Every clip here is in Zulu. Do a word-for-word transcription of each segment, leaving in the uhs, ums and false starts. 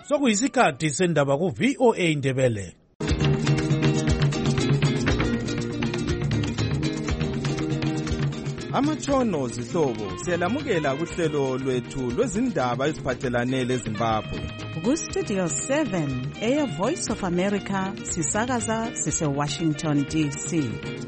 Sokuyisikhathi sendaba ku V O A Indebele. Amatshono zihlobo siyalamukela kuhlelo lwethu lwezindaba eziphathelane leZimbabwe. Ku Studio seven eya Voice of America sisakaza sise Washington D C.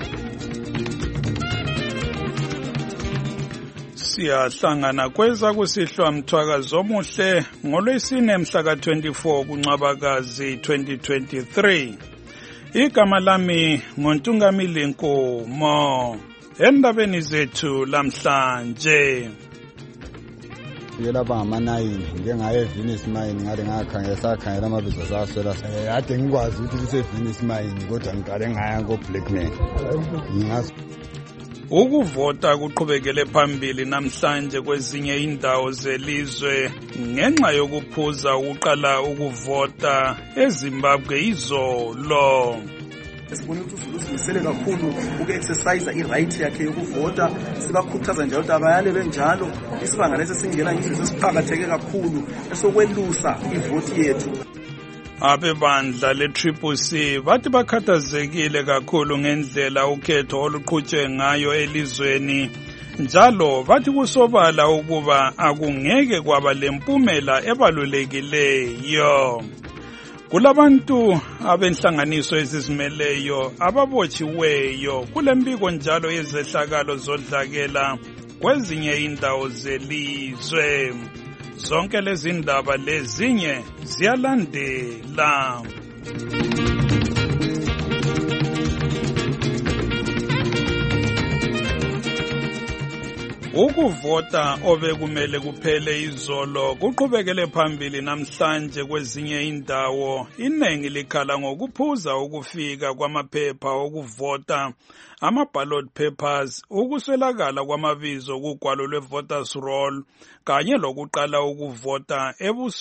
Siyahlangana kweza kusihlwa mthwakazi omuhle ngolwesine mhla ka twenty-four kuNcwabakazi twenty twenty-three. Igama lami nguNtungamili Nkomo. Endabeni zethu lamhlanje yela bangamanayini njengaye Venus Mine ngale ngakhangela sakhangela amabizo saswela ade ngikwazi ukuthi lise Venus Mine kodwa ngiqale ngaya ko Blackman ngingazi ukuvota kuqhubekele phambili namhlanje kwezinye indawo zelizwe ngenxa yokuphuza ukuqala ukuvota eZimbabwe izolo. Sibona ukuthi usimisele kakhulu uku-exercise i-right yakhe yokuvota, sibakhuthaza njalo ukuthi abayale benjalo. Isibanga lesi singena ngisho sesiqhakatheke kakhulu esokwelusa ivoti yethu. Abebandla le-Triple C bathi bakhathazekile kakhulu ngendlela ukhetho oluqhutshwe ngayo elizweni, njalo bathi kusobala ukuba akungeke kwaba lempumela ebalulekileyo. Kulabantu abenhlanganiso ezizimeleyo ababotshiweyo kulembiko njalo yezehlakalo zodlakela kwezinye indawo zelizwe. Zonke lezi ndaba lezinye ziyalandela. Ukuvota obekumele kuphele izolo kuqhubekele phambili namhlanje kwezinye indawo. Iningi likhala ngokuphuza ukufika kwamaphepha okuvota, ama-ballot papers, ukuswelakala kwamabizo kugwalo lwe-voters roll kanye lokuqala ukuvota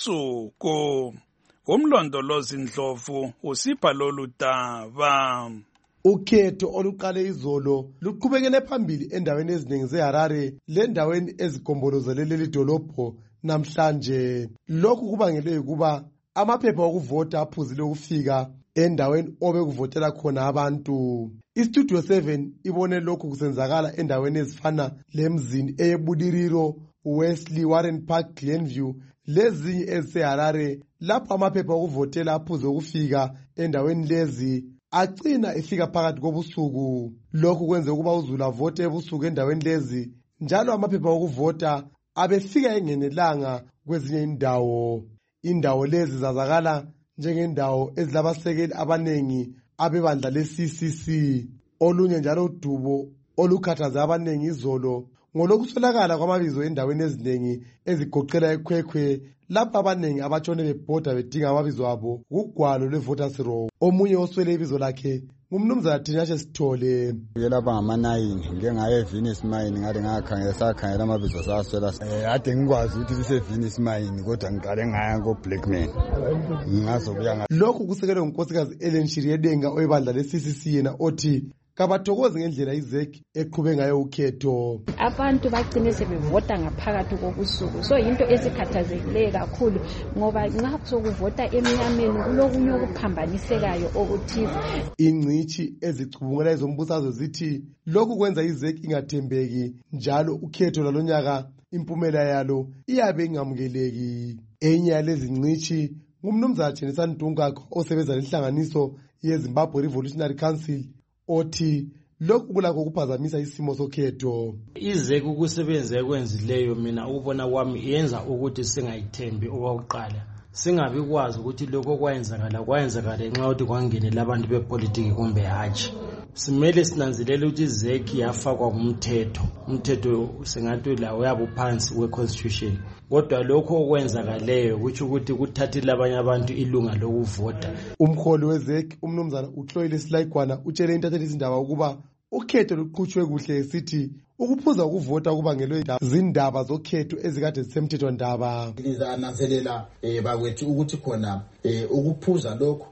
ebusuku. Umlondolozi Ndlovu usipha lolu daba. Ukhetho oluqale izolo luqhubekele phambili endaweni eziningi zeHarare lendaweni ezigombolozele leli dolobho namhlanje. Lokhu kubangelwe ukuba amaphepha okuvota aphuzile ukufika endaweni obekuvotela khona abantu. iStudio seven ibone lokhu kusenzakala endaweni ezifana lemzini eyeBudiriro, Wesley, Warren Park, Glenview lezinye eziseHarare lapho amaphepha okuvotela aphuze ukufika endaweni lezi agcina efika phakathi kobusuku. Lokhu kwenze ukuba uzulu avote ebusuku endaweni lezi, njalo amaphepha okuvota abefika engenelanga kwezinye indawo. Indawo lezi zazakala njengendawo ezilabasekeli abanengi abebandla le-C C C. Olunye njalo udubo olukhathaze abanengi izolo ngolokuswelakala kwamabizo endaweni ezinengi ezigoqela eKwekhwe lapho abanengi abatshone bebhoda bedinga amabizo abo kugwalo lwe-voters roll. Omunye oswele ibizo lakhe ngumnumzana Tinashe Sithole. yela bangamanayini njengaye Venus Mine ngale ngakhangela sakhangela amabizo saswela ade ngikwazi ukuthi lise Venus Mine kodwa ngiqale ngaya ko Blackman ngingazobuya nga. Lokhu kusekelwe ngunkosikazi Ellen Shiryedenga oyibandla le-C C C yena othi kabathokozi ngendlela izeki eqhube ngayo ukhetho. Abantu bagcine sebevota ngaphakathi kobusuku, so into esikhathazekileyo kakhulu ngoba nxa sokuvota emnyameni kulokunye okuphambanisekayo okuthize. Ingcithi ezicubungela ezombusazwe zithi lokhu kwenza izeki ingathembeki, njalo ukhetho lalonyaka impumela yalo iyabe ingamukeleki. Enye yalezi ngcithi ngumnumzana Chenisani Dunkakho osebenza lenhlanganiso yeZimbabwe Revolutionary Council othi lokhu kulakho kuphazamisa isimo sokhetho. Izeki ukusebenza ekwenzileyo mina ukubona kwami yenza ukuthi singayithembi okokuqala, singabi kwazi ukuthi lokho kwayenzakala kwayenzakala nxa ukuthi kwangenela abantu bepolitiki kumbe hatshi. Simele sinanzelele ukuthi izeki yafakwa kumthetho, umthetho singathi lawo yabo phansi we-constitution, kodwa lokho okwenzakaleyo kutsho ukuthi kuthathile abanye abantu ilunga lokuvota. Umkholi wezeki umnumzana uHloyile Silayigwana utshele intatheli izindaba ukuba ukhetho luqhutshwe kuhle esithi ukuphuza ukuvota kubangelwe zindaba zokhetho ezikade zisemthetho ndaba. Ngizananzelela bakwethu ukuthi khona ukuphuza lokho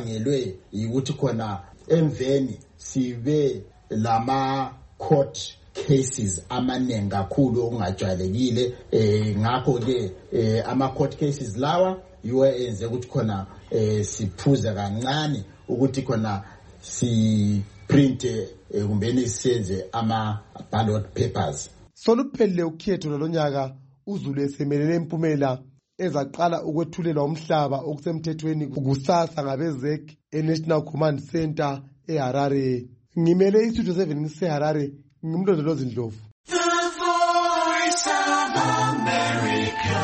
kubangelwe ukuthi khona emveni sibe lama court cases amaningi kakhulu okungajwayelekile eh ngakho ke eh ama court cases lawa yiwo enze ukuthi khona eh siphuza kancane ukuthi khona si print kumbeni siyenze ama ballot papers. Soluphelile ukhetho lonyaka uZulu esemelele impumela ezaqala ukwethulelwa umhlaba okusemthethweni kusasa ngabezek eNational Command Center eHarare. Ngimele istudio seven ngiseHarare ngimlondolozi Ndlovu. The Voice of America.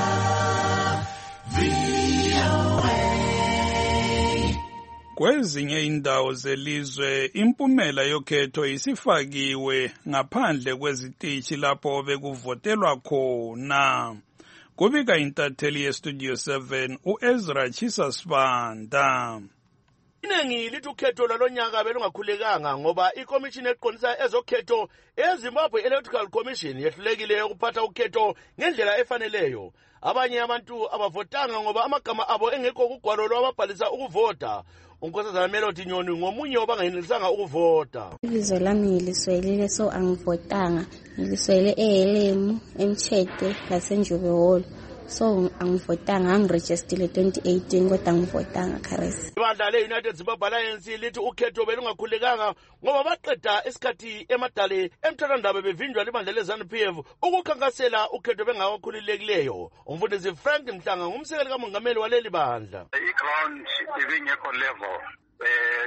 Kwezinye indawo zelizwe impumela yokhetho isifakiwe ngaphandle kwezitishi lapho bekuvotelwa khona. Kubika intatheli yestudio seven uEzra Chisasibanda. Iningi lithi ukhetho lwalonyaka belungakhulekanga ngoba ikomishini eqondisa ezokhetho eZimbabwe Electoral Commission yehlulekile ukuphatha ukhetho ngendlela efaneleyo. Abanye abantu abavotanga ngoba amagama abo engekho kugwalo lwababhalisa ukuvota. Unkosazana Melody Nyoni ngomunye obangayenelisanga ukuvota. Ibizo lami ngiliswelile so angivotanga. Ngiliswele eHelemu, eMtshete laseNjube Hall. So angivotanga, angiregisterile twenty eighteen kodwa angivotanga Kharesi. Ibandla le-United Zimbabwe Alliance lithi ukhetho belungakhulekanga ngoba baqeda isikhathi emadale emthethwandaba bevinjwa libandla le-ZANU-P F ukukhankasela ukhetho bengakakhululekileyo. Umfundisi Frank Mhlanga ngumsekeli kamongameli waleli bandla. I-ground ibingekho level eh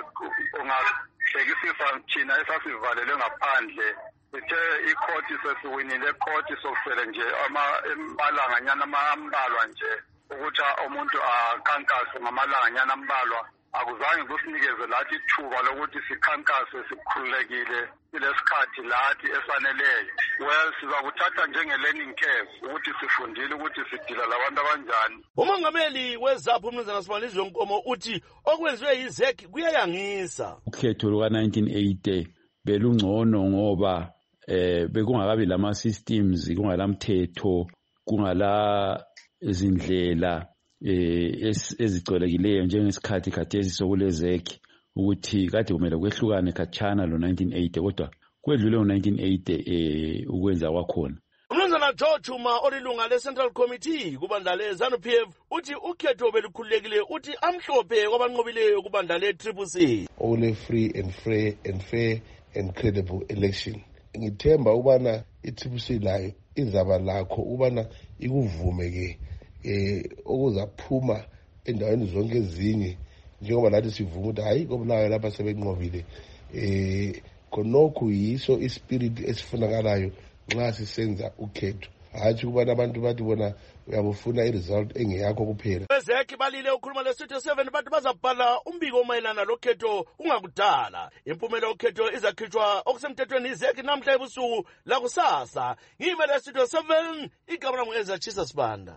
ungahlekisisa thina esasivalelwe ngaphandle. Ithe ikhoti sesiwinile ikhoti sokusele nje amalanganyana ambalwa nje ukuthi umuntu akhankase ngamalanganyana ambalwa akuzange kusinikeze lathi ithuba lokuthi sikhankase sikhululekile kulesikhathi lathi esaneleyo. Well sizakuthatha njenge learning curve ukuthi sifundile ukuthi sidila labantu abanjani. Umongameli weZAPU uMnumzana Sibalizwe Nkomo uthi okwenziwe yiZek kuyayangisa. Ukhetho luka nineteen eighty belungcono ngoba eh bekungakabi lama systems kungalamthetho kungala izindlela eh ezicwelekileyo njengesikhathi khathesi sokulezeki ukuthi kade kumele kwehlukane khatshana lo nineteen eighty kodwa kwedlule ngo nineteen eighty eh ukwenza kwakhona. Umnumzana George Chuma olilunga le-Central Committee kubandla le-ZANU-P F uthi ukhetho belukhululekile uthi amhlophe kwabanqobileyo kubandla le-Triple C. All a free and fair and fair and credible election. Ngithemba ubana i-Triple C layo izaba lakho ubana ikuvume ke eh okuzaphuma endaweni zonke ezinye njengoba lathi sivume ukuthi hayi kobulayo lapha sebenqobile eh konokho yiso ispirit esifunakalayo nxa sisenza ukhetho hathi kubana abantu bathi bona uyabufuna iresult engeyakho kuphela. Bezeki balile ukhuluma le-Studio seven bathi bazabhala umbiko omayelana lokhetho ungakudala. Impumela yokhetho izakhitshwa okusemthethweni izeki namhla ebusuku la kusasa. Ngime le-Studio seven igama lami uEzra Chisasibanda.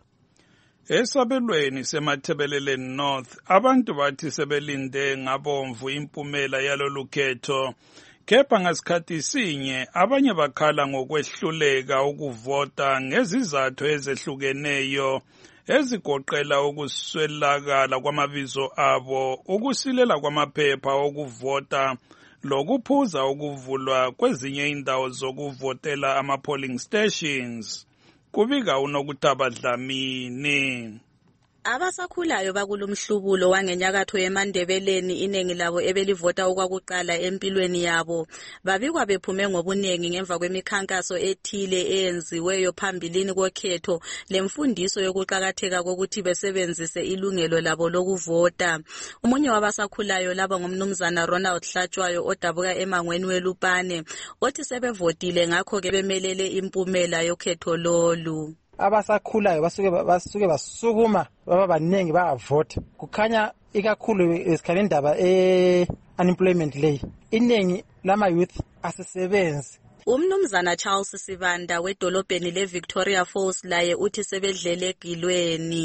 Esabelweni semathebeleleni North abantu bathi sebelinde ngabomvu impumela yalolukhetho. Kepha ngasikhathi sinye abanye bakhala ngokwehluleka ukuvota ngezizathu ezehlukeneyo ezigoqela ukuswelakala kwamabizo abo, ukusilela kwamaphepha okuvota, lokuphuza ukuvulwa kwezinye indawo zokuvotela ama-polling stations. Kubika uNokutaba Dlamini. Abasakhulayo bakulumhlubulo wangenyakatho eMandebeleni iningi labo ebelivota okwakuqala empilweni yabo babikwa bephume ngobunengi ngemva kwemikhankaso ethile eyenziweyo phambilini kokhetho lemfundiso yokuqhakatheka kokuthi besebenzise ilungelo labo lokuvota. Umunye wabasakhulayo laba ngumnumzana Ronald Hlatshwayo odabuka emangweni weLupane othi sebevotile ngakho ke bemelele impumela yokhetho lolu. Abasakhulayo basuke basuke basukuma baba baningi bayavota kukhanya ikakhulu esikhali indaba e unemployment lay iningi lama youth asisebenzi. Umnumzana Charles Sibanda wedolobheni leVictoria Falls laye uthi sebedlele egilweni.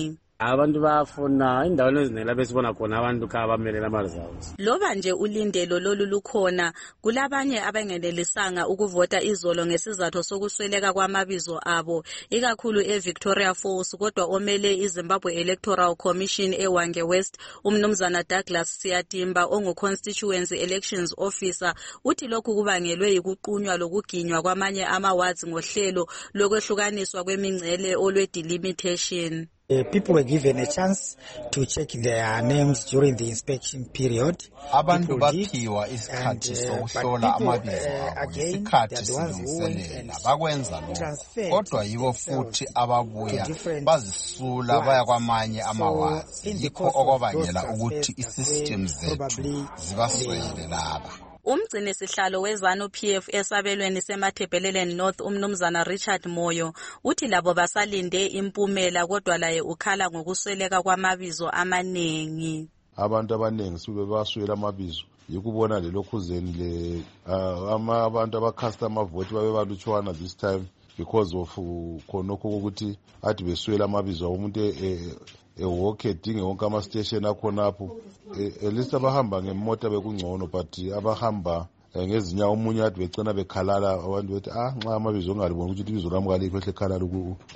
abantu bafuna indaweni ezinengi lapho esibona khona abantu kha abamelela ama-results. Loba nje ulindelo lolu lukhona, kulabanye abangenelisanga ukuvota izolo ngesizathu sokusweleka kwamabizo abo, ikakhulu eVictoria Falls, kodwa omele iZimbabwe Electoral Commission eWange West, umnumzana Douglas Siyatimba ongu-Constituency Elections Officer, uthi lokhu kubangelwe yikuqunywa lokuginywa kwamanye ama-wards ngohlelo lokwehlukaniswa kwemingcele olwe-delimitation. Uh, people were given a chance to check their names during the inspection period. Abantu baphiwa isikhathi sokuhlola amabizo abo isikhathi silungiselela bakwenza lokho, kodwa yibo futhi ababuya bazisula baya kwamanye amawadi, yikho okwabangela ukuthi isystem zethu zibaswele laba. Umgcini sihlalo wezanu P F esabelweni semathebheleleni North umnumzana Richard Moyo uthi labo basalinde impumela, kodwa laye ukhala ngokusweleka kwamabizo amanengi. Abantu abanengi sube baswela amabizo yikubona lelokhuzeni le ama abantu abacasta amavoti babe balutshwana this time because of khonokho ukuthi athi beswela amabizo umuntu ewalk edinge wonke ama-station akhonapho elisa abahamba ngemota bekungcono, but abahamba ngezinyawo omunye athi becina bekhalala abantu bethi ah nxa amabizo ongalibona ukuthi ibizo lami kalikho ehle khalala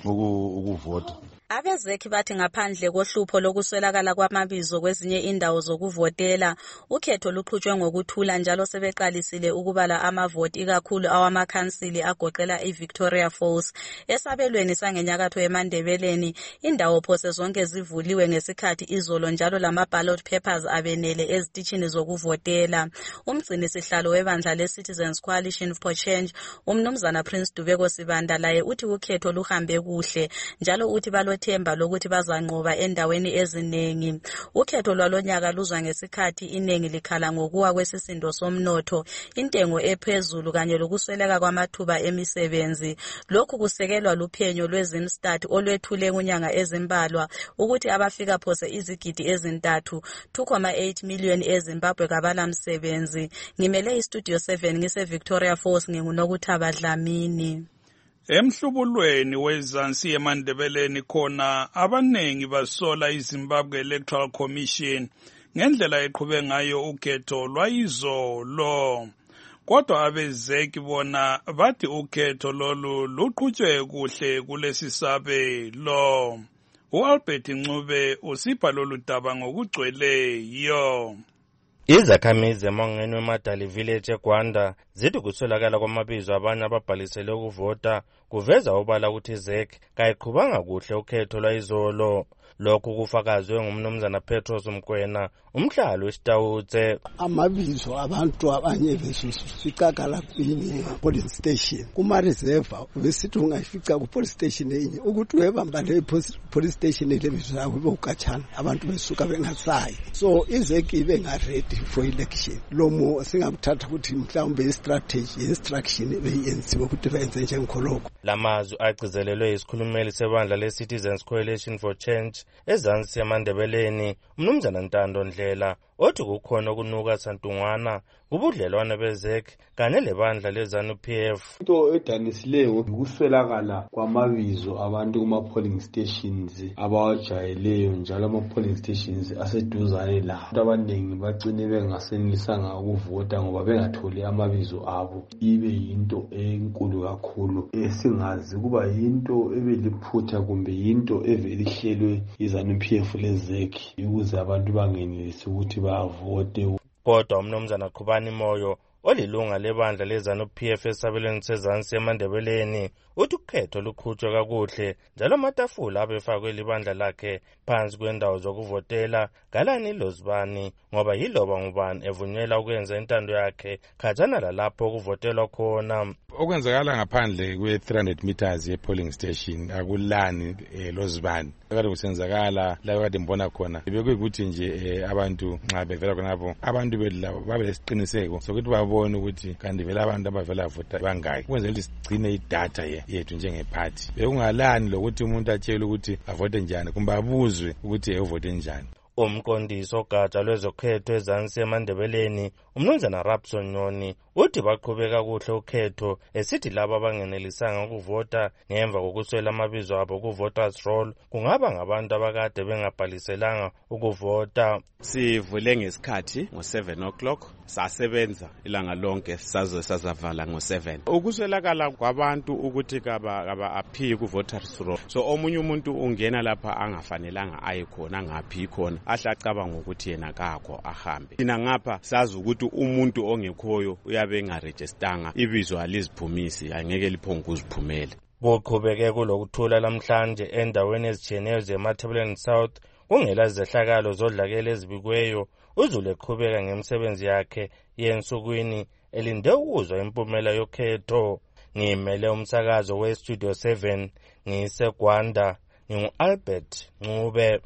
ukuvota. Abezekhi bathi ngaphandle kohlupho lokuswelakala kwamabizo kwezinye indawo zokuvotela, ukhetho luqhutshwe ngokuthula njalo sebeqalisile ukubala amavoti ikakhulu awamakhansili agoqela iVictoria Falls. Esabelweni sangenyakatho eMandebeleni, indawo phose zonke zivuliwe ngesikhathi izolo njalo lama-ballot papers abenele ezitishini zokuvotela. Umgcini sihlalo webandla le-Citizens Coalition for Change, umnumzana Prince Dubeko Sibanda, laye uthi ukhetho luhambe kuhle njalo uthi balo themba lokuthi bazanqoba endaweni ezinengi. Ukhetho lwalonyaka luzwa ngesikhathi inengi likhala ngokuwa kwesisindo somnotho, intengo ephezulu kanye lokusweleka kwamathuba emisebenzi. Lokhu kusekelwa luphenyo lweZimstat olwethule kunyanga ezimbalwa ukuthi abafika phose izigidi ezintathu two point eight million eZimbabwe kabala msebenzi. Ngimele iStudio seven ngise Victoria Falls, nginguNokuthaba Dlamini. Emhlubulweni wezansi eMandebeleni khona abanengi basola iZimbabwe Electoral Commission ngendlela eqhube ngayo ukhetho lwayizolo, kodwa abezeki bona bathi ukhetho lolu luqhutshwe kuhle kulesi sabelo. uAlbert Ncube usipha lolu daba ngokugcweleyo. Izakhamizi emangweni weMadali Village eGwanda zithi kuswelakala kwamabizo abanye ababhalisele ukuvota kuveza obala ukuthi iZek kayiqhubanga kuhle ukhetho lwayizolo. Lokhu kufakazwe ngumnumzana Petros Mkwena, umhlalo wesitawutse. Amabizo abantu abanye besufikakala kwini police station kuma reserve besithi ungayifica ku police station enye ukuthi webamba le police station elebizo yakho bokachana abantu besuka bengasayi. So iZeki benga ready for election. Lomo singakuthatha ukuthi mhlawumbe istrategy instruction beyenziwe ukuthi benze njengoloko. Lamazwi agcizelelwe isikhulumeli sebandla le-Citizens Coalition for Change ezansi eMandebeleni, umnumzana Ntando Ndlela, othi kukhona okunuka santungwana kubudlelwane beZek kanye lebandla leZanu P F. Into edanisileyo ukuswelakala kwamabizo abantu kuma polling stations abawajayeleyo njalo ama polling stations aseduzane la. Abantu abaningi bagcine bengasenelisanga ukuvota ngoba bengatholi amabizo abo. Ibe yinto enkulu kakhulu esingazi kuba yinto ebeliphutha kumbe yinto evelihlelwe iZanu P F leZek ukuze abantu bangenelisi ukuthi bavote. Kodwa umnumzana Qhubani Moyo olilunga lebandla leZanu P F esabelweni sezansi eMandebeleni uthi ukhetho luqhutshwe kakuhle njalo amatafula abefakwe libandla lakhe phansi kwendawo zokuvotela galani lozibani ngoba yiloba ngubani evunyelwa ukwenza intando yakhe khatshana lalapho ukuvotelwa khona. Okwenzakala ngaphandle kwe three hundred meters ye polling station akulani eh, lozibani kade kusenzakala la kade mbona khona bekuyikuthi nje eh, abantu nxa bevela khonapho abantu belabo babe lesiqiniseko sokuthi babone ukuthi kanti vela abantu abavela vota bangaki kwenzela ukuthi sigcine idata ye yethu njengephathi. Bekungalani lokuthi umuntu atshele ukuthi avote njani kumbe abuzwe ukuthi evote njani. Umqondisi ogatsha lwezokhetho ezansi eMandebeleni umnumzana Rapson Nyoni uthi baqhubeka kuhle ukhetho esithi labo abangenelisanga ukuvota ngemva kokuswela amabizo abo ku-voters roll kungaba ngabantu abakade bengabhaliselanga ukuvota. Sivule ngesikhathi ngo-seven o'clock sasebenza ilanga lonke saze sazavala ngo-seven. Ukuswelakala kwabantu ukuthi kaba-aphiyi ku-voters roll, so omunye umuntu ungena lapha angafanelanga aye khona angaphi khona ahle acabanga ukuthi yena kakho ahambe. Thina ngapha sazi ukuthi umuntu ongekhoyo uyabe engarejistanga ibizo aliziphumisi angeke liphonge ukuziphumela. Kuqhubeke kulokuthula lamhlanje endaweni ezitshiyeneyo zeMatabeleland South kungela zehlakalo zodlakela ezibikweyo. UZulu eqhubeka ngemisebenzi yakhe yensukwini elinde ukuzwa impumela yokhetho. Ngimele umsakazo we-Studio seven ngiseGwanda ngingu-Albert Ncube.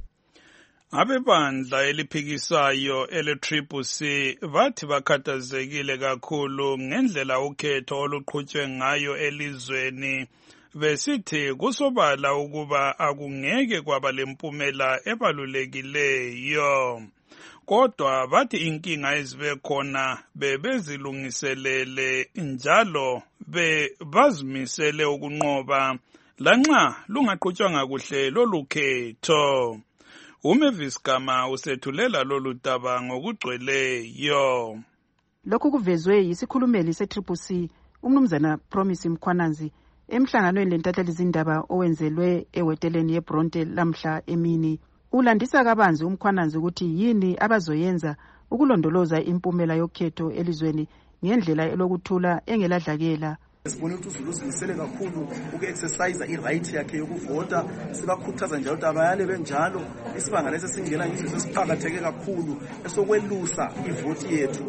Abebandla eliphikisayo ele-Triple C bathi bakhathazekile kakhulu ngendlela ukhetho oluqhutshwe ngayo elizweni, besithi kusobala ukuba akungeke kwaba lempumela ebalulekileyo. Kodwa bathi inkinga ezibe khona bebezilungiselele njalo bebazimisele ukunqoba lanxa lungaqhutshwanga kuhle lolu khetho. uMavis Gama usethulela lolu daba ngokugcweleyo. Lokhu kuvezwe yisikhulumeli se-Triple C umnumzana Promise Mkhwananzi emhlanganweni lentatheli zindaba owenzelwe eweteleni yeBronte lamhla emini. Ulandisa kabanzi uMkhwananzi ukuthi yini abazoyenza ukulondoloza impumela yokhetho elizweni ngendlela elokuthula engeladlakela. Sibone ukuthi uZulu uzimisele kakhulu uku-exercise i-right yakhe yokuvota, sibakhuthaza njalo ukuthi abayale benjalo. Isibanga lesi singena yizo esiphakatheke kakhulu esokwelusa ivoti yethu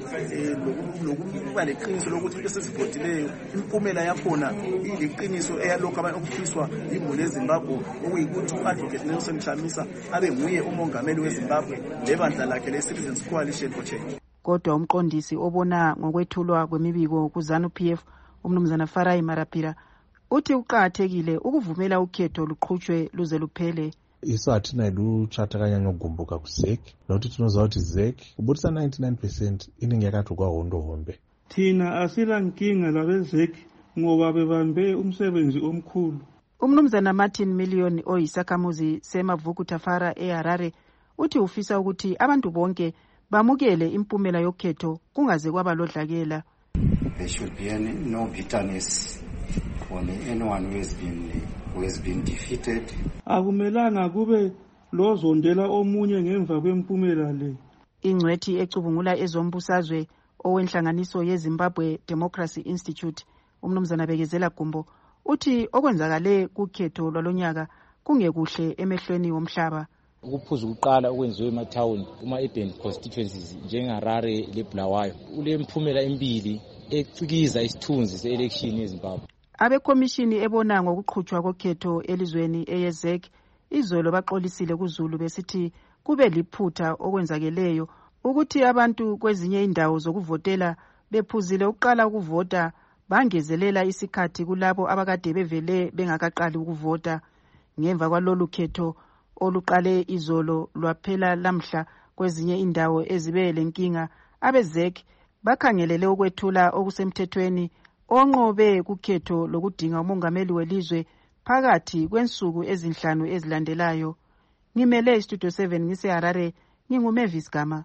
lokuba leqiniso lokuthi into esesivotileyo impumela yakhona iliqiniso eyalokho abantu okufiswa imuli eZimbabwe okuyikuthi u-Advocate Nelson Chamisa abe nguye umongameli weZimbabwe lebandla lakhe le-Citizens Coalition for Change. Kodwa umqondisi obona ngokwethulwa kwemibiko kuZANU-P F umnumzana Farai Marapira uthi uqathekile ukuvumela ukhetho luqhutshwe luze luphele. Isathi nayiluchathakanya ngogumbuka ku Z E C nokuthi tinoza ukuthi Z E C kubutisa ninety-nine percent iningi yakathu kwahondo hombe. Thina asila nkinga labe Z E C ngoba bebambe umsebenzi omkhulu. Umnumzana Martin Million oyisakhamuzi seMavuku Tafara eHarare uthi ufisa ukuthi abantu bonke bamukele impumela yokhetho kungaze kwaba lodlakela. There should be any, no bitterness on anyone who has been who has been defeated. Akumelanga kube lozondela omunye ngemva kwempumela le. Ingcwethi ecubungula ezombusazwe owenhlanganiso yeZimbabwe Democracy Institute umnumzana Bekezela Gumbo uthi okwenzakale kukhetho lwalonyaka kungekuhle emehlweni womhlaba. Ukuphuza ukuqala okwenziwe emathawuni kuma-urban constituencies njengeHarare leBulawayo ule mphumela embili ecikiza isithunzi se-election yeZimbabwe. Abekomishini ebona ngokuqhutshwa kokhetho elizweni eye-Z E C izolo baxolisile kuZulu besithi kube liphutha okwenzakeleyo ukuthi abantu kwezinye indawo zokuvotela bephuzile ukuqala ukuvota bangezelela isikhathi kulabo abakade bevele bengakaqali ukuvota. Ngemva kwalolu khetho oluqale izolo lwaphela lamhla kwezinye indawo ezibe lenkinga, abe-Z E C bakhangelele ukwethula okusemthethweni onqobe kukhetho lokudinga umongameli welizwe phakathi kwensuku ezinhlanu ezilandelayo. Ngimele iStudio seven ngiseHarare, nginguMavis Gama.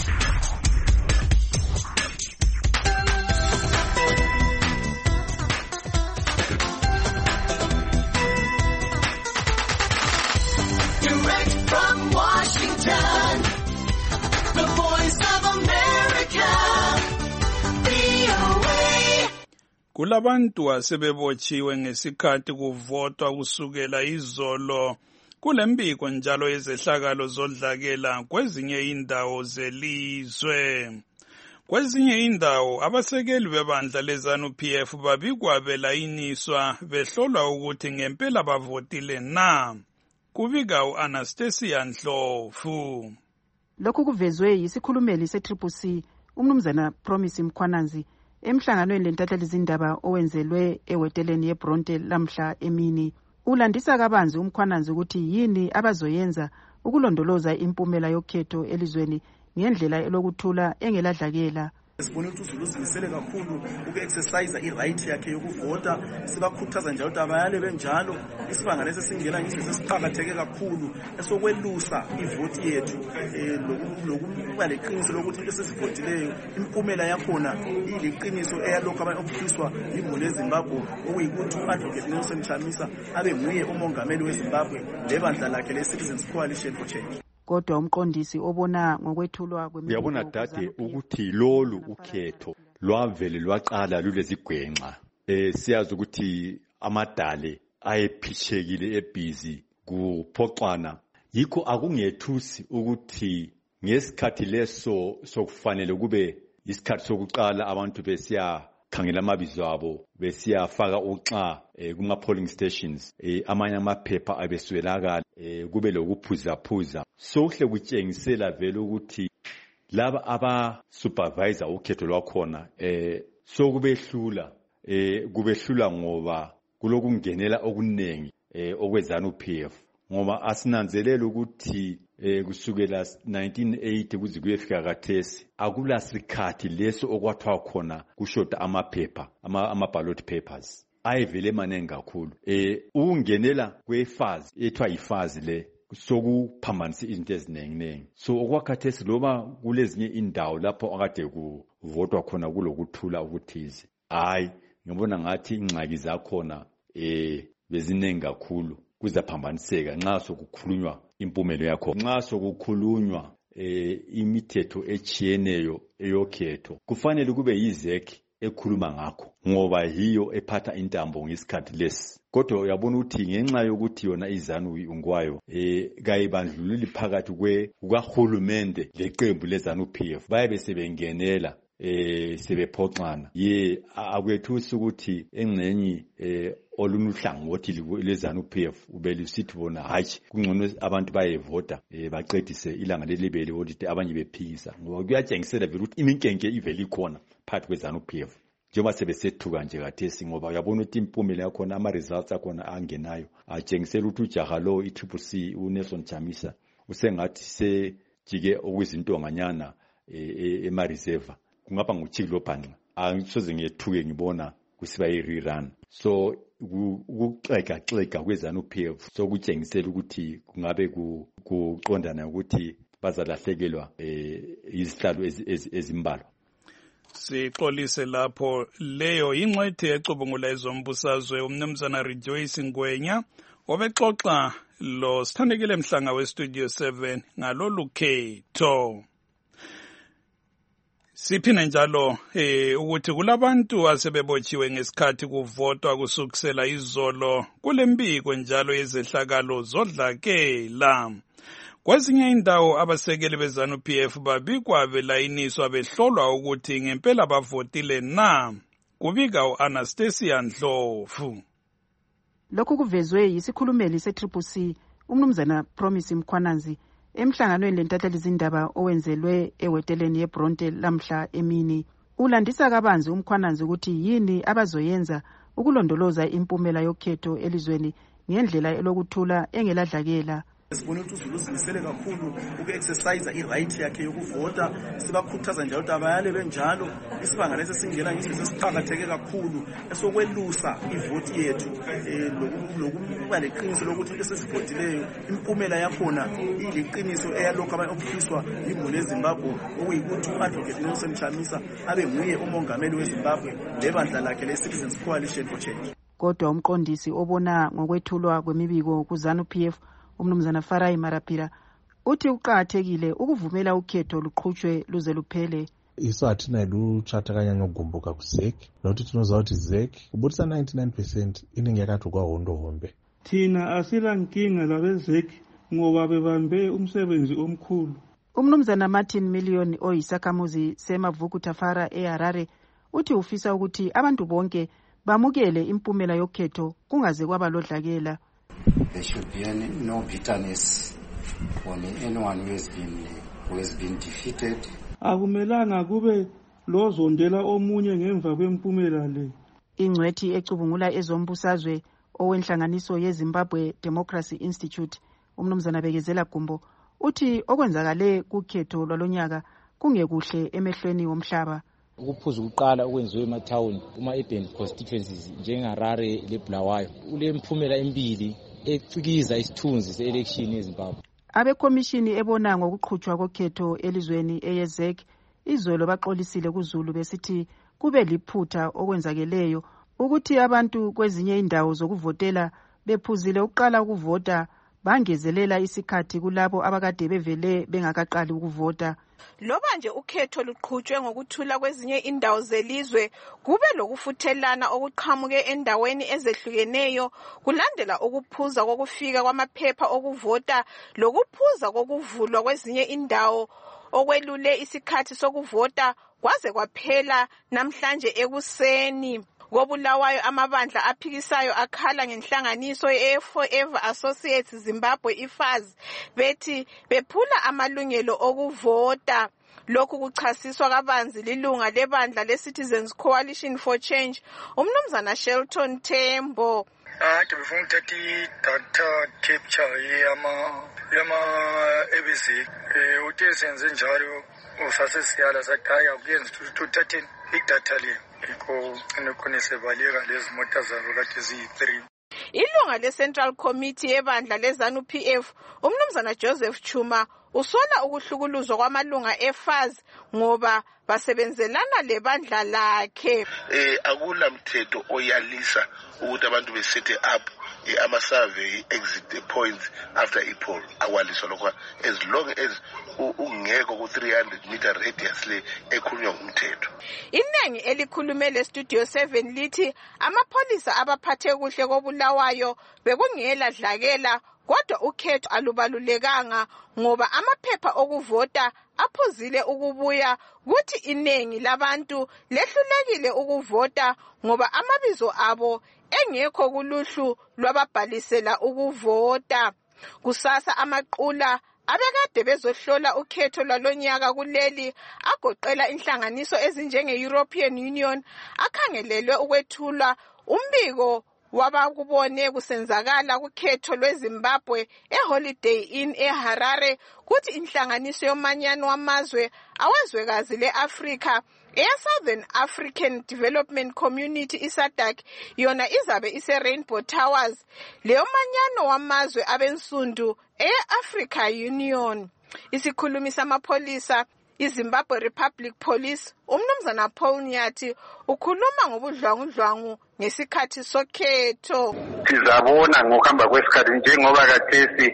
Kulabantu asebebotshiwe ngesikhathi kuvotwa kusukela izolo. Kulembiko njalo yezehlakalo zodlakela kwezinye indawo zelizwe. Kwezinye indawo abasekeli bebandla leZANU-P F babikwa belayiniswa behlolwa ukuthi ngempela bavotile na. Kubika u-Anastasia Ndlovu. Lokhu kuvezwe yisikhulumeli se-Triple C umnumzana Promise Mkhwananzi emhlanganweni lentatheli zindaba owenzelwe eweteleni yeBronte lamhla emini. Ulandisa kabanzi uMkhwananzi ukuthi yini abazoyenza ukulondoloza impumela yokhetho elizweni ngendlela elokuthula engeladlakela. Sibona ukuthi uZulu uzimisele kakhulu uku-exercise i-right yakhe yokuvota. Sibakhuthaza njalo ukuthi abayale benjalo. Isibanga lesi singena ngisho sesiqhakatheke kakhulu esokwelusa ivoti yethu lokuba leqiniso lokuthi into esesivotileyo impumela yakhona iliqiniso eyalokho abanye okufiswa yimboni yeZimbabwe okuyikuthi u-Advocate Nelson Chamisa abe nguye umongameli weZimbabwe lebandla lakhe le-Citizens Coalition for Change. Kodwa umqondisi obona ngokwethulwa kwemibiko uyabona dade ukuthi lolu ukhetho lwavele lwaqala lulezigwenxa eh siyazi ukuthi amadale ayephishekile ebhizi kuphoxwana yikho akungethusi ukuthi ngesikhathi leso sokufanele kube isikhathi sokuqala abantu besiya khangela amabizo abo besiyafaka uxa kuma polling stations amanye amaphepha abeswelakala kube lokuphuza phuza sohle kutshengisela vele ukuthi laba aba supervisor ukhetho lwakhona eh sokubehlula eh kubehlula ngoba kulokungenela okunengi eh okwezana uP F ngoba asinanzelela ukuthi eh kusukela nineteen eighty kuze kuyefika kathesi akula sikhathi leso okwathwa khona kushoda amaphepha ama, ama ballot papers ayivele manengi kakhulu eh ungenela kwefazi ethwa ifazi le sokuphambanisa izinto eziningi nengi so okwakhathesi loba kulezinye indawo lapho akade kuvotwa khona kulokuthula ukuthize hayi ngibona ngathi ingxaki zakhona eh beziningi kakhulu kuzaphambaniseka nxa sokukhulunywa impumelo yakho nxa sokukhulunywa eh imithetho echiyeneyo eyokhetho kufanele kube yizeki ekhuluma ngakho ngoba hiyo ephatha intambo ngesikhathi lesi kodwa uyabona ukuthi ngenxa yokuthi yona izanu ungwayo eh kayibandlululi phakathi kwe ukahulumende leqembu lezanu P F bayabe sebengenela eh sebephoxana ye akwethusi ukuthi engcenye eh olunuhlangothi lezanu P F ubelisithi bona hayi kungcono abantu bayevota eh baqedise ilanga lelibele ukuthi abanye bephikisa ngoba kuyatshengisela vele ukuthi iminkenke iveli khona phakathi kwezanu P F njengoba sebesethuka nje kathesi ngoba uyabona ukuthi impumela yakhona ama results akhona angenayo atshengisela ukuthi ujaha lo i-Triple C uNelson Chamisa usengathi sejike okuzintonganyana ema reserve kungaba nguchiklo bhanqa angisoze ngiyethuke ngibona kusiba i-rerun so ukuxega xega kwezanu P F sokutshengisela ukuthi kungabe kuqondana ukuthi bazalahlekelwa eh izihlalo ezimbalwa. Sixolise lapho leyo ingcwethe ecubungula ezombusazwe umnumzana Rejoice Ngwenya obexoxa lo sithandekile mhlanga we Studio seven ngalolu khetho. Siphine njalo eh ukuthi kulabantu asebebotshiwe ngesikhathi kuvotwa kusukusela izolo kulembiko njalo yezehlakalo zodlakela. Kwezinye indawo abasekeli bezanu P F babikwa belayiniswa behlolwa ukuthi ngempela bavotile na. Kubika uAnastasia Ndlovu. Lokhu kuvezwe yisikhulumeli se-Triple C umnumzana Promise Mkhwananzi emhlanganweni lentatheli zindaba owenzelwe eweteleni yeBronte lamhla emini. Ulandisa kabanzi umkhwananzi ukuthi yini abazoyenza ukulondoloza impumela yokhetho elizweni ngendlela elokuthula engeladlakela. Sibona ukuthi uZulu uzimisele kakhulu uku-exercise i-right yakhe yokuvota. Sibakhuthaza njalo ukuthi abayale benjalo. Isibanga lesi singena ngisho sesiqhakatheke kakhulu esokwelusa ivoti yethu lokuba leqiniso lokuthi into esesivotileyo impumela yakhona iliqiniso eyalokho abanye okufiswa yimboni yeZimbabwe okuyikuthi u-Advocate Nelson Chamisa abe nguye umongameli weZimbabwe lebandla lakhe le-Citizens Coalition for Change. Kodwa umqondisi obona ngokwethulwa kwemibiko kuzanu P F umnumzana Farai Marapira uthi uqhakathekile ukuvumela ukhetho luqhutshwe luze luphele. Isathi nayilu chata kanyanya ukugumbuka kuZEC nokuthi tinoza ukuthi ZEC kubutisa ninety-nine percent iningi yakathu kwahondo hombe. Thina asila nkinga labeZEC ngoba bebambe umsebenzi omkhulu. Umnumzana Martin Million oyisakhamuzi semavuku Tafara eHarare uthi ufisa ukuthi abantu bonke bamukele impumela yokhetho kungaze kwaba lodlakela. There should be any, no bitterness on anyone who has been who has been defeated. Akumelanga kube lozondela omunye ngemva kwempumela le. Ingcwethi ecubungula ezombusazwe owenhlanganiso yeZimbabwe Democracy Institute umnumzana Bekezela Gumbo uthi okwenzakale kukhetho lwalonyaka kungekuhle emehlweni womhlaba. ukuphuza ukuqala okwenziwe emathawuni kuma-urban constituencies njengeHarare leBulawayo ulemphumela emibili ecikiza isithunzi se-election eZimbabwe. Abekomishini ebona ngokuqhutshwa kokhetho elizweni eyezek izolo baxolisile kuZulu besithi kube liphutha okwenzakeleyo ukuthi abantu kwezinye indawo zokuvotela bephuzile ukuqala ukuvota bangezelela isikhathi kulabo abakade bevele bengakaqali ukuvota. Loba nje ukhetho luqhutshwe ngokuthula kwezinye indawo zelizwe kube lokufuthelana okuqhamuke endaweni ezehlukeneyo kulandela ukuphuza kokufika kwamaphepha okuvota lokuphuza kokuvulwa kwezinye indawo okwelule isikhathi sokuvota kwaze kwaphela namhlanje ekuseni. KoBulawayo amabandla aphikisayo akhala ngenhlanganiso ye-Forever Associates Zimbabwe I F A Z bethi bephula amalungelo okuvota. Lokhu kuchasiswa kabanzi lilunga lebandla le-Citizens Coalition for Change umnumzana Shelton Tembo. Ade befuna ukuthatha i-data capture yama yama A B C eh uthe senze njalo usase siyala sathi hayi akuyenzi tuthathe idatha le ikho inokonesebaleka lezi mota zabo kade ziyi-three. Ilunga le-Central Committee yebandla le-ZANU P F umnumzana Joseph Chuma usola ukuhlukuluzwa kwamalunga e-F A Z ngoba basebenzelana lebandla lakhe. Eh akulamthetho oyalisa ukuthi abantu besethe up ama survey exit points after i-poll awaliswa lokho as long as ungeko ku three hundred meter radius le ekhulunywa ngumthetho. Inengi elikhulume le Studio seven lithi amapholisa abaphathe kuhle koBulawayo bekungela dlakela kodwa ukhetho alubalulekanga ngoba amaphepha okuvota aphuzile ukubuya kuthi inengi labantu lehlulekile ukuvota ngoba amabizo abo engekho kuluhlu lwababhalisela ukuvota. Kusasa amaqula abekade bezohlola ukhetho lwalonyaka kuleli agoqela inhlanganiso ezinjenge-European Union akhangelelwe ukwethula umbiko wabakubone kusenzakala kukhetho lweZimbabwe eHoliday Inn eHarare kuthi inhlanganiso yomanyano wamazwe awezwekazi le-Afrika eya-Southern African Development Community iSADC yona izabe ise-Rainbow Towers leyo manyano wamazwe abensundu eya-Africa Union. Isikhulumi samapholisa iZimbabwe Republic Police umnumzana Paul Nyathi ukhuluma ngobudlwangudlwangu ngesikhathi sokhetho. Sizabona ngokuhamba kwesikhathi njengoba kathesi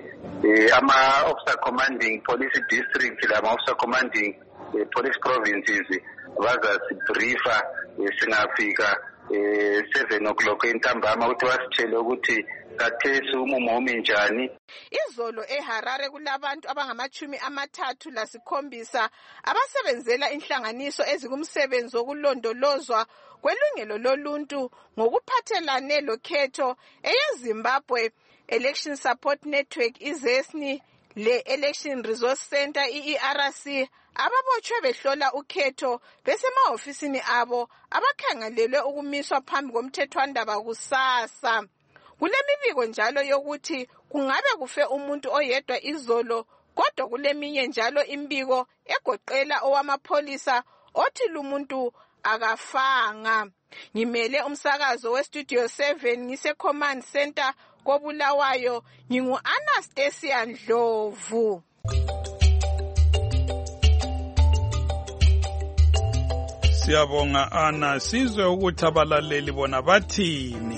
ama officer commanding police district lama officer commanding police provinces bazasibriefa singafika seven o'clock entambama ukuthi wasitshele ukuthi kathesi umumo umi njani. Izolo eHarare kulabantu abangamachumi amathathu lasikhombisa abasebenzela inhlanganiso ezikumsebenzi wokulondolozwa kwelungelo loluntu ngokuphathelane lokhetho eyeZimbabwe Election Support Network izesni le Election Resource Center I E R C ababotshwe behlola ukhetho besemahofisini abo abakhangelelwe ukumiswa phambi komthethwandaba kusasa. Kulemibiko njalo yokuthi kungabe kufe umuntu oyedwa izolo kodwa kuleminye njalo imbiko egoqela owamapholisa othi lumuntu akafanga. Ngimele umsakazo weStudio seven ngise Command Center koBulawayo ngingu Anastasia Ndlovu. Siyabonga Ana, sizwe ukuthi abalaleli bona bathini.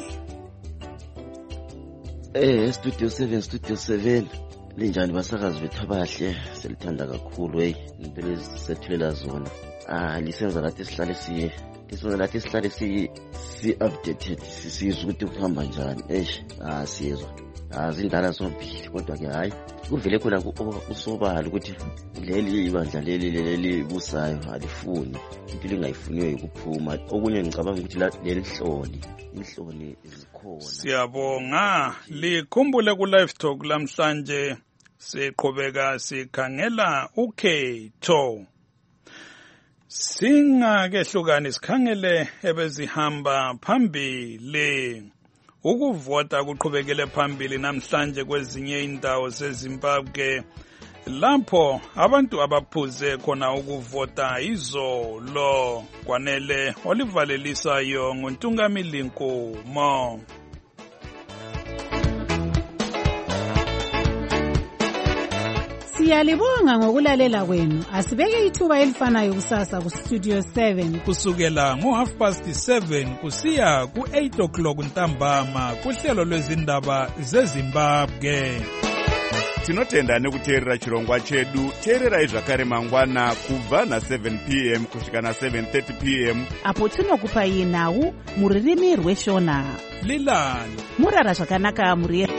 Eh Studio seven Studio seven linjani basakazi bethu abahle selithanda kakhulu hey impela ezisethulela zona. Ah lisenza lathi sihlale si lisenza lathi sihlale si si updated sisizwe ukuthi kuhamba njani. Eish ah sizwe. Ah zindala zombili kodwa ke hayi kuvele khona usobala ukuthi leli ibandla leli leli busayo alifuni impilo engayifuniyo ukuphuma okunye ngicabanga ukuthi leli hloli inhloni izikhona. Siyabonga likhumbule ku live talk lamhlanje siqhubeka sikhangela ukhetho. Singakehlukani sikhangele ebezihamba phambili. Ukuvota kuqhubekele phambili namhlanje kwezinye indawo zeZimbabwe lapho abantu abaphuze khona ukuvota izolo. Kwanele olivalelisayo nguNtungamili Nkomo. Siyalibonga ngokulalela kwenu. Asibeke ithuba elifanayo kusasa ku Studio seven kusukela ngo half past seven kusiya ku eight o'clock ntambama kuhlelo lwezindaba zeZimbabwe. Tinotenda nekuteerera chirongwa chedu. Teererai zvakare mangwana kubva na seven p m kusvika na seven thirty p m apo tinokupai nhau muririmi rweshona. Lilani murara zvakanaka muri